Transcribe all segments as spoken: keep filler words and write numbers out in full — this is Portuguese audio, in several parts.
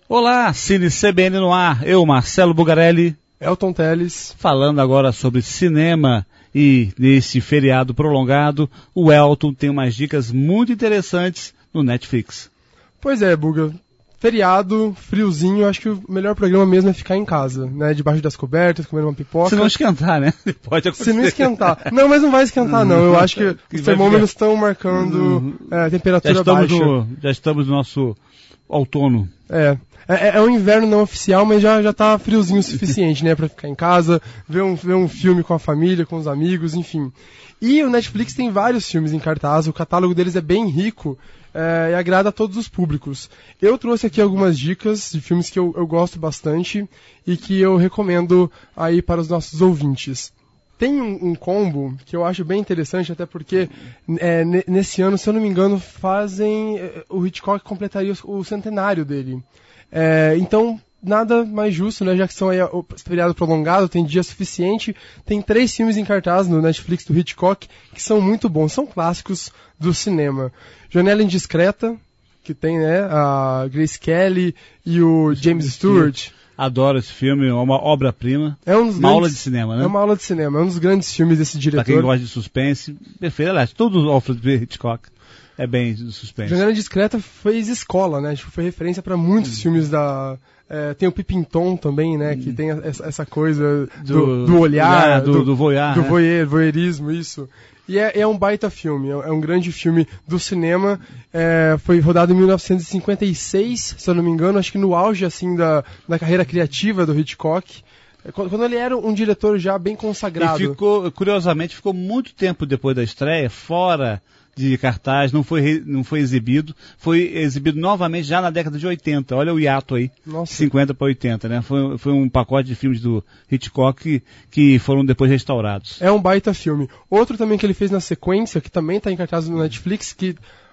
Olá, Cine C B N no ar, eu, Marcelo Bugarelli, Elton Teles, falando agora sobre cinema e nesse feriado prolongado, o Elton tem umas dicas muito interessantes no Netflix. Pois é, Buga, feriado, friozinho, acho que o melhor programa mesmo é ficar em casa, né, debaixo das cobertas, comendo uma pipoca. Se não esquentar, né? Pode acontecer. Se não esquentar. Não, mas não vai esquentar não, eu acho que os termômetros estão marcando é, temperatura já estamos baixa. No, já estamos no nosso outono. É. É, é um inverno não oficial, mas já, já tá friozinho o suficiente, né? Pra ficar em casa, ver um, ver um filme com a família, com os amigos, enfim. E o Netflix tem vários filmes em cartaz, o catálogo deles é bem rico é, e agrada a todos os públicos. Eu trouxe aqui algumas dicas de filmes que eu, eu gosto bastante e que eu recomendo aí para os nossos ouvintes. Tem um, um combo que eu acho bem interessante, até porque é, n- nesse ano, se eu não me engano, fazem... O Hitchcock completaria o, o centenário dele. É, então, nada mais justo, né? Já que são aí o feriado prolongado, tem dia suficiente. Tem três filmes em cartaz no Netflix do Hitchcock que são muito bons, são clássicos do cinema. Janela Indiscreta, que tem, né, a Grace Kelly e o James Stewart. Adoro esse filme, é uma obra-prima. É um dos uma grandes, aula de cinema, né? É uma aula de cinema, é um dos grandes filmes desse diretor. Pra quem gosta de suspense, perfeito. Aliás, todo o Alfred Hitchcock é bem de suspense. Janela Indiscreta fez escola, né? Tipo, foi referência para muitos hum. filmes da... É, tem o Peeping Tom também, né? Hum. Que tem essa, essa coisa do, do, do olhar, olhar, do, do, do voyeur, do né? voyeur, voyeurismo, isso. E é, é um baita filme, é um grande filme do cinema. É, foi rodado em mil novecentos e cinquenta e seis, se eu não me engano, acho que no auge, assim, da, da carreira criativa do Hitchcock. Quando ele era um diretor já bem consagrado. E ficou, curiosamente, ficou muito tempo depois da estreia, fora de cartaz, não foi, não foi exibido, foi exibido novamente já na década de oitenta, olha o hiato aí, Nossa. cinquenta para oitenta, né? Foi, foi um pacote de filmes do Hitchcock que, que foram depois restaurados. É um baita filme. Outro também que ele fez na sequência, que também está em cartaz no Netflix, que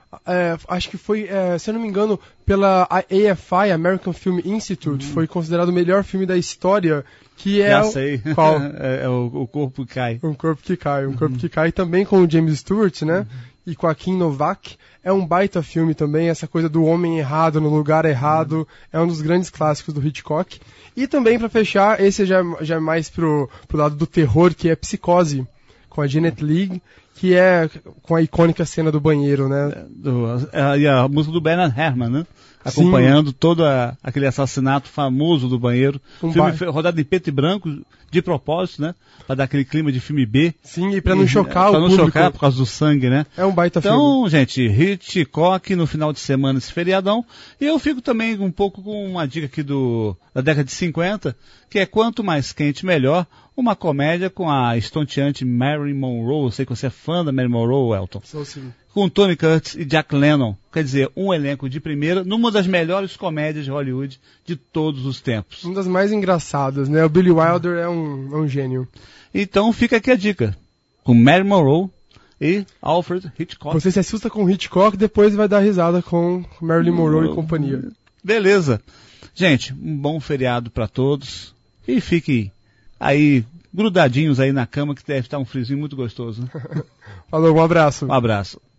é, acho que foi, é, se eu não me engano, pela A F I, American Film Institute, uhum. Foi considerado o melhor filme da história, que é... Já o... sei. Qual? é, é o, o Corpo que Cai. Um Corpo que Cai, um uhum. Corpo que Cai também com o James Stewart, né? Uhum. E Joaquin Novak. É um baita filme também, essa coisa do homem errado no lugar errado, uhum. É um dos grandes clássicos do Hitchcock. E também, para fechar, esse já, já é mais pro, pro lado do terror, que é Psicose, com a Janet Leigh, que é com a icônica cena do banheiro, né? É, do, é, e a música do Bernard Herrmann, né? Acompanhando Sim. todo a, aquele assassinato famoso do banheiro. Um filme bar... rodado em preto e branco, de propósito, né? Pra dar aquele clima de filme B. Sim, e pra não e, chocar pra o não público. chocar por causa do sangue, né? É um baita então, filme. Então, gente, Hitchcock no final de semana, esse feriadão. E eu fico também um pouco com uma dica aqui do, da década de cinquenta, que é Quanto Mais Quente Melhor, uma comédia com a estonteante Marilyn Monroe. Eu sei que você é fã da Marilyn Monroe, Elton. Sou sim. Com Tony Curtis e Jack Lemmon. Quer dizer, um elenco de primeira, numa das melhores comédias de Hollywood de todos os tempos. Uma das mais engraçadas, né? O Billy Wilder é um, é um gênio. Então fica aqui a dica. Com Marilyn Monroe e Alfred Hitchcock. Você se assusta com Hitchcock, depois vai dar risada com Marilyn Monroe e companhia. Beleza. Gente, um bom feriado para todos. E fiquem aí grudadinhos aí na cama, que deve estar um friozinho muito gostoso. Né? Falou, um abraço. Um abraço.